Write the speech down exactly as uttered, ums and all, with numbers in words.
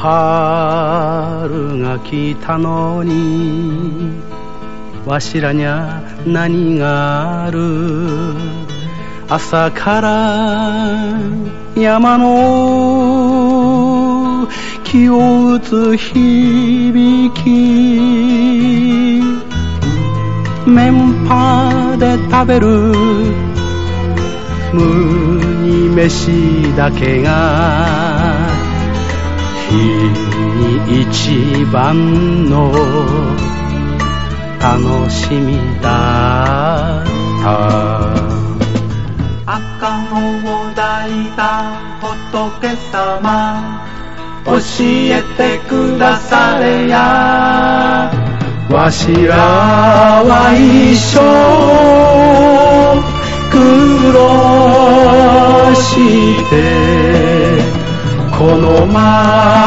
春が来たのにわしらにゃ何がある。朝から山の木を打つ響き、麺パで食べる麦飯だけが日に一番の楽しみだった。 赤子を抱いた仏様、教えてくだされや。 わしらは一生苦労してこのま